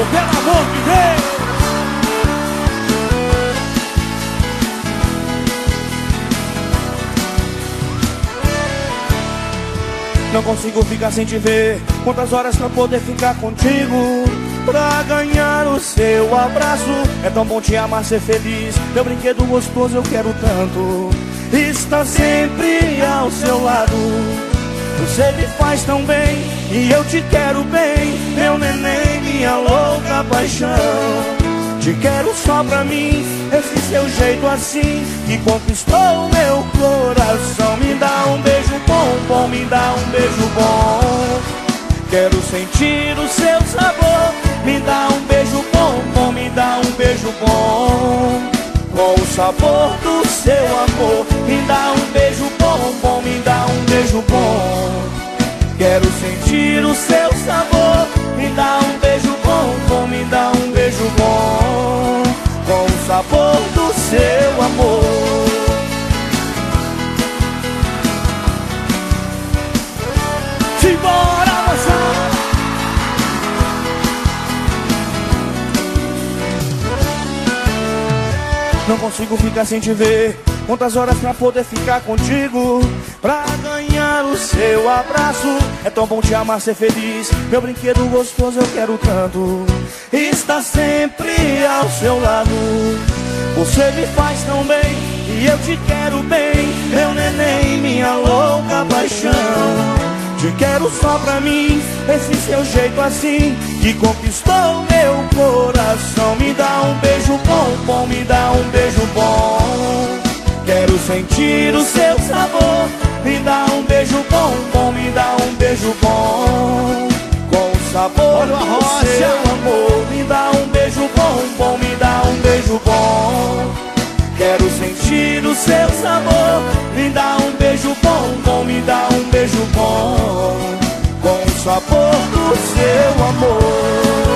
pelo amor de Deus. Não consigo ficar sem te ver. Quantas horas pra poder ficar contigo, pra ganhar o seu abraço. É tão bom te amar, ser feliz. Meu brinquedo gostoso eu quero tanto estar sempre ao seu lado. Você me faz tão bem e eu te quero bem. Meu neném, minha louca paixão. Te quero só pra mim, esse seu jeito assim que conquistou meu coração. Me dá um beijo bom, bom, me dá um beijo bom. Quero sentir o seu sabor. Me dá um beijo bom, bom, me dá um beijo bom. Com o sabor do seu amor. Me dá um beijo bom, bom, me dá um beijo bom. Quero sentir o seu sabor. Me dá um beijo bom, bom, me dá um beijo bom. Com o sabor do seu amor. Simbora, moçada! Não consigo ficar sem te ver. Quantas horas pra poder ficar contigo, pra ganhar o seu abraço. É tão bom te amar, ser feliz. Meu brinquedo gostoso eu quero tanto estar sempre ao seu lado. Você me faz tão bem e eu te quero bem. Meu neném, minha louca paixão. Te quero só pra mim, esse seu jeito assim que conquistou meu coração. Me dá um beijo bom, bom, me dá um beijo bom. Quero sentir o seu sabor. Me dá um beijo bom, bom, me dá um beijo bom. Com o sabor do seu amor. Me dá um beijo bom, bom, me dá um beijo bom. Quero sentir o seu sabor. Me dá um beijo bom, bom, me dá um beijo bom. Com o sabor do seu amor.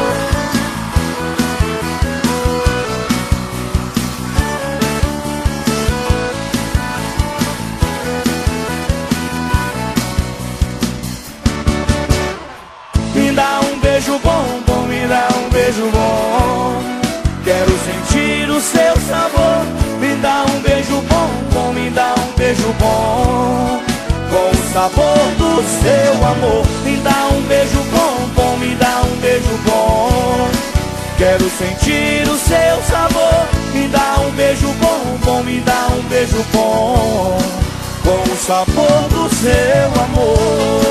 Me dá um beijo bom, bom, me dá um beijo bom. Quero sentir o seu sabor. Me dá um beijo bom, bom, me dá um beijo bom. Com o sabor do seu amor. Me dá um beijo bom, bom, me dá um beijo bom. Quero sentir o seu sabor. Me dá um beijo bom, bom, me dá um beijo bom. Com o sabor do seu amor.